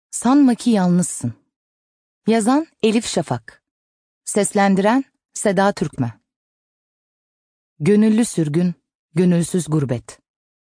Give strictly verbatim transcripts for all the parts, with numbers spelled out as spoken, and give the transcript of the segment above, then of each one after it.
Sanma ki yalnızsın. Yazan Elif Şafak. Seslendiren Seda Türkmen. Gönüllü sürgün, gönülsüz gurbet.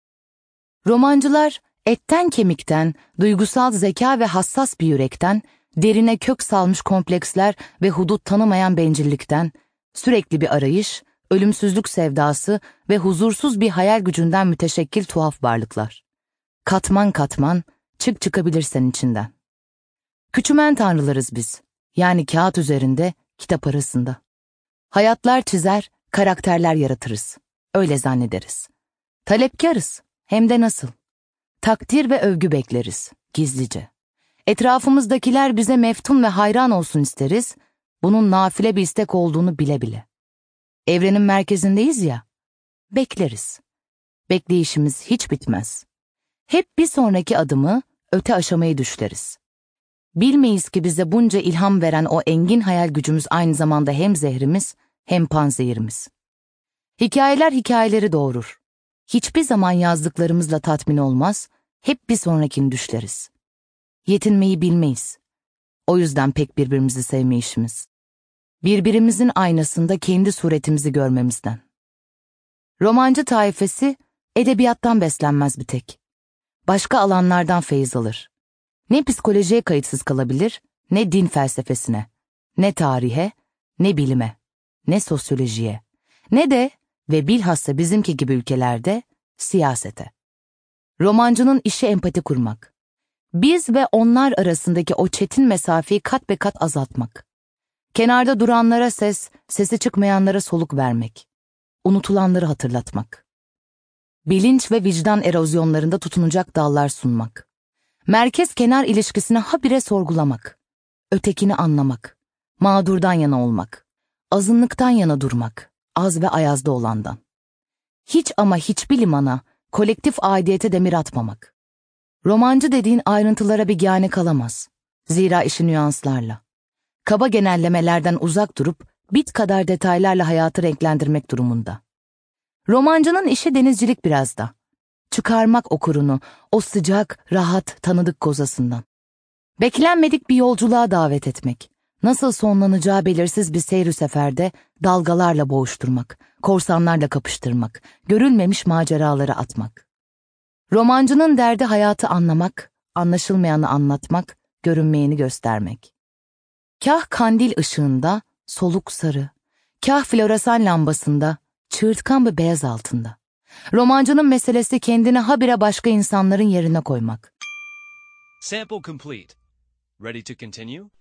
Romancılar etten kemikten, duygusal zeka ve hassas bir yürekten, derine kök salmış kompleksler ve hudut tanımayan bencillikten, sürekli bir arayış, ölümsüzlük sevdası ve huzursuz bir hayal gücünden müteşekkil tuhaf varlıklar. Katman katman, çık çıkabilirsen içinden. Küçümen tanrılarız biz, yani kağıt üzerinde, kitap arasında. Hayatlar çizer, karakterler yaratırız. Öyle zannederiz. Talepkarız, hem de nasıl. Takdir ve övgü bekleriz, gizlice. Etrafımızdakiler bize meftun ve hayran olsun isteriz, bunun nafile bir istek olduğunu bile bile. Evrenin merkezindeyiz ya, bekleriz. Bekleyişimiz hiç bitmez. Hep bir sonraki adımı, öte aşamayı düşleriz. Bilmeyiz ki bize bunca ilham veren o engin hayal gücümüz aynı zamanda hem zehrimiz hem panzehirimiz. Hikayeler hikayeleri doğurur. Hiçbir zaman yazdıklarımızla tatmin olmaz, hep bir sonrakini düşleriz. Yetinmeyi bilmeyiz. O yüzden pek birbirimizi sevmeyişimiz. Birbirimizin aynasında kendi suretimizi görmemizden. Romancı taifesi edebiyattan beslenmez bir tek. Başka alanlardan feyiz alır. Ne psikolojiye kayıtsız kalabilir, ne din felsefesine, ne tarihe, ne bilime, ne sosyolojiye, ne de ve bilhassa bizimki gibi ülkelerde siyasete. Romancının işi empati kurmak. Biz ve onlar arasındaki o çetin mesafeyi kat be kat azaltmak. Kenarda duranlara ses, sesi çıkmayanlara soluk vermek. Unutulanları hatırlatmak. Bilinç ve vicdan erozyonlarında tutunacak dallar sunmak. Merkez-kenar ilişkisini habire sorgulamak, ötekini anlamak, mağdurdan yana olmak, azınlıktan yana durmak, az ve ayazda olandan. Hiç ama hiçbir limana, kolektif aidiyete demir atmamak. Romancı dediğin ayrıntılara bir gâne kalamaz. Zira işi nüanslarla. Kaba genellemelerden uzak durup, bit kadar detaylarla hayatı renklendirmek durumunda. Romancının işi denizcilik biraz da. Çıkarmak okurunu, o sıcak, rahat, tanıdık kozasından. Beklenmedik bir yolculuğa davet etmek. Nasıl sonlanacağı belirsiz bir seyir seferde dalgalarla boğuşturmak, korsanlarla kapıştırmak, görülmemiş maceralara atmak. Romancının derdi hayatı anlamak, anlaşılmayanı anlatmak, görünmeyeni göstermek. Kah kandil ışığında, soluk sarı, kah floresan lambasında, çığırtkan bir beyaz altında. Romancının meselesi kendini habire başka insanların yerine koymak. Sample complete. Ready to continue?